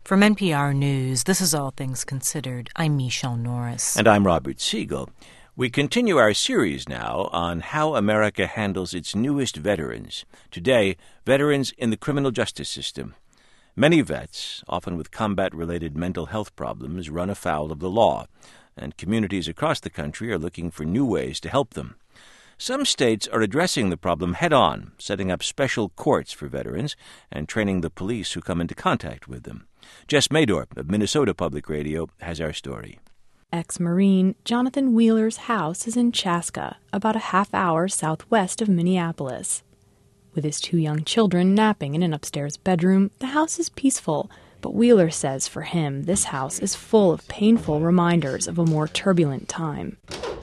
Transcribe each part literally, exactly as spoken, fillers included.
From N P R News, this is All Things Considered. I'm Michelle Norris. And I'm Robert Siegel. We continue our series now on how America handles its newest veterans. Today, veterans in the criminal justice system. Many vets, often with combat-related mental health problems, run afoul of the law, and communities across the country are looking for new ways to help them. Some states are addressing the problem head-on, setting up special courts for veterans and training the police who come into contact with them. Jess Madorp of Minnesota Public Radio has our story. Ex-Marine Jonathan Wheeler's house is in Chaska, about a half hour southwest of Minneapolis. With his two young children napping in an upstairs bedroom, the house is peaceful, but Wheeler says for him this house is full of painful reminders of a more turbulent time.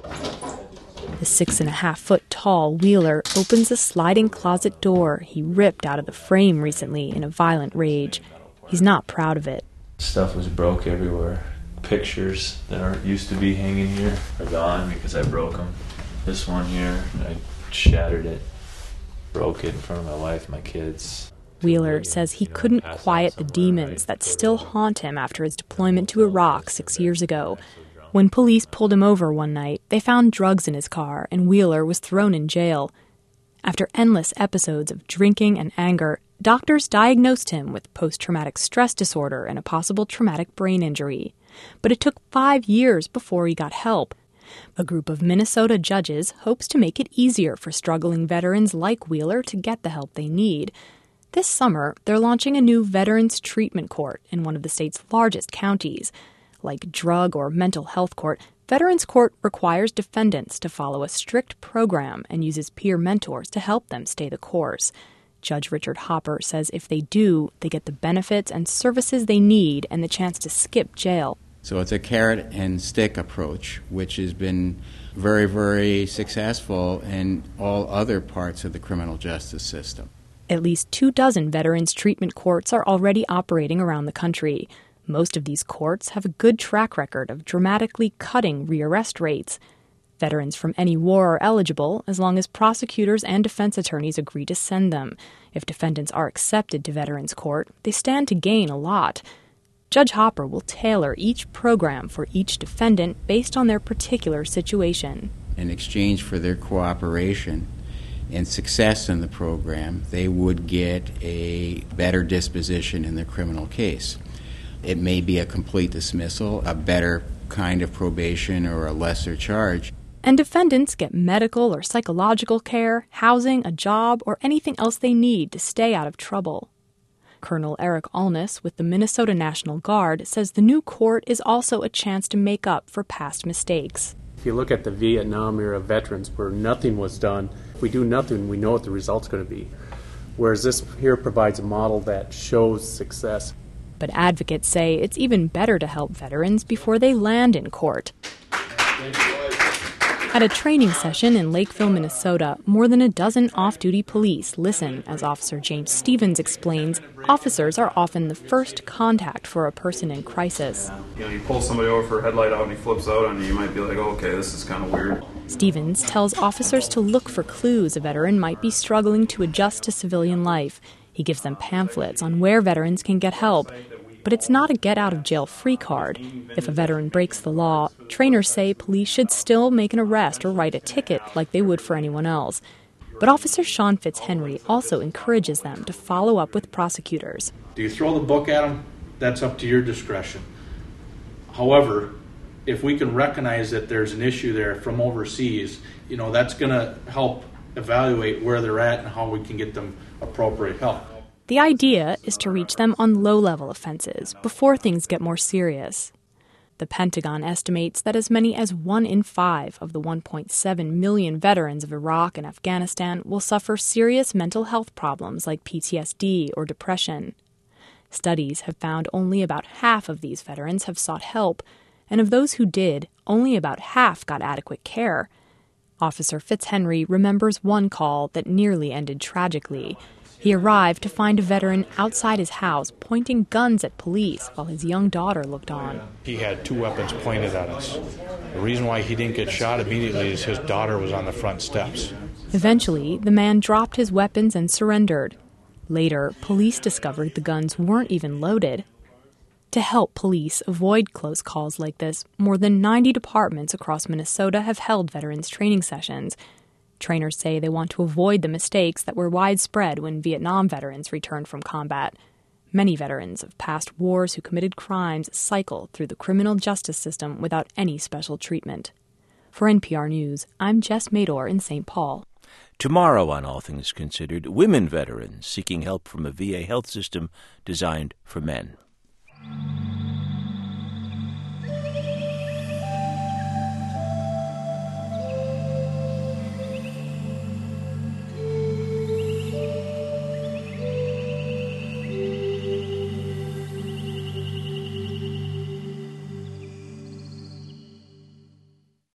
The six-and-a-half-foot-tall Wheeler opens a sliding closet door he ripped out of the frame recently in a violent rage. He's not proud of it. Stuff was broke everywhere. Pictures that aren't used to be hanging here are gone because I broke them. This one here, I shattered it. Broke it in front of my wife, my kids. Wheeler says he couldn't quiet the demons that still haunt him after his deployment to Iraq six years ago. When police pulled him over one night, they found drugs in his car, and Wheeler was thrown in jail. After endless episodes of drinking and anger, doctors diagnosed him with post-traumatic stress disorder and a possible traumatic brain injury. But it took five years before he got help. A group of Minnesota judges hopes to make it easier for struggling veterans like Wheeler to get the help they need. This summer, they're launching a new Veterans Treatment Court in one of the state's largest counties. Like drug or mental health court, Veterans Court requires defendants to follow a strict program and uses peer mentors to help them stay the course. Judge Richard Hopper says if they do, they get the benefits and services they need and the chance to skip jail. So it's a carrot and stick approach, which has been very, very successful in all other parts of the criminal justice system. At least two dozen veterans treatment courts are already operating around the country. Most of these courts have a good track record of dramatically cutting rearrest rates. Veterans from any war are eligible as long as prosecutors and defense attorneys agree to send them. If defendants are accepted to Veterans Court, they stand to gain a lot. Judge Hopper will tailor each program for each defendant based on their particular situation. In exchange for their cooperation and success in the program, they would get a better disposition in their criminal case. It may be a complete dismissal, a better kind of probation, or a lesser charge. And defendants get medical or psychological care, housing, a job, or anything else they need to stay out of trouble. Colonel Eric Alness with the Minnesota National Guard says the new court is also a chance to make up for past mistakes. If you look at the Vietnam era veterans where nothing was done, if we do nothing, we know what the result's going to be. Whereas this here provides a model that shows success. But advocates say it's even better to help veterans before they land in court. At a training session in Lakeville, Minnesota, more than a dozen off-duty police listen as Officer James Stevens explains officers are often the first contact for a person in crisis. You know, you pull somebody over for a headlight out and he flips out on you, you might be like, oh, okay, this is kind of weird. Stevens tells officers to look for clues a veteran might be struggling to adjust to civilian life. He gives them pamphlets on where veterans can get help. But it's not a get-out-of-jail-free card. If a veteran breaks the law, trainers say police should still make an arrest or write a ticket like they would for anyone else. But Officer Sean Fitzhenry also encourages them to follow up with prosecutors. Do you throw the book at them? That's up to your discretion. However, if we can recognize that there's an issue there from overseas, you know, that's going to help evaluate where they're at and how we can get them appropriate help. The idea is to reach them on low-level offenses before things get more serious. The Pentagon estimates that as many as one in five of the one point seven million veterans of Iraq and Afghanistan will suffer serious mental health problems like P T S D or depression. Studies have found only about half of these veterans have sought help, and of those who did, only about half got adequate care. Officer Fitzhenry remembers one call that nearly ended tragically. He arrived to find a veteran outside his house pointing guns at police while his young daughter looked on. He had two weapons pointed at us. The reason why he didn't get shot immediately is his daughter was on the front steps. Eventually, the man dropped his weapons and surrendered. Later, police discovered the guns weren't even loaded. To help police avoid close calls like this, more than ninety departments across Minnesota have held veterans training sessions. Trainers say they want to avoid the mistakes that were widespread when Vietnam veterans returned from combat. Many veterans of past wars who committed crimes cycle through the criminal justice system without any special treatment. For N P R News, I'm Jess Mador in Saint Paul. Tomorrow on All Things Considered, women veterans seeking help from a V A health system designed for men.